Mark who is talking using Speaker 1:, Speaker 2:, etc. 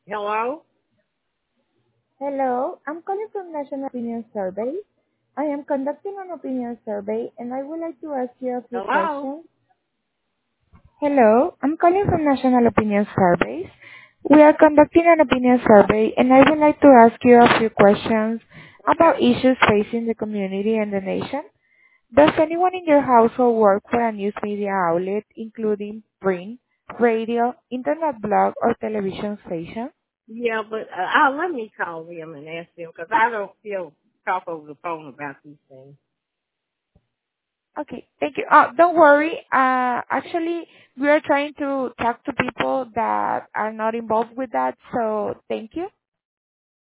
Speaker 1: Hello?
Speaker 2: Hello, I'm calling from National Opinion Survey. I am conducting an opinion survey and I would like to ask you a few
Speaker 1: Hello?
Speaker 2: questions. Hello, I'm calling from National Opinion Surveys. We are conducting an opinion survey and I would like to ask you a few questions
Speaker 1: Okay.
Speaker 2: about issues facing the community and the nation. Does anyone in your household work for a news media outlet, including print, radio, internet blog, or television station?
Speaker 1: Yeah, but let me call them and ask them because I don't feel talk over the phone about these things.
Speaker 2: Okay, thank you. Don't worry. Actually, we are trying to talk to people that are not involved with that, so thank you.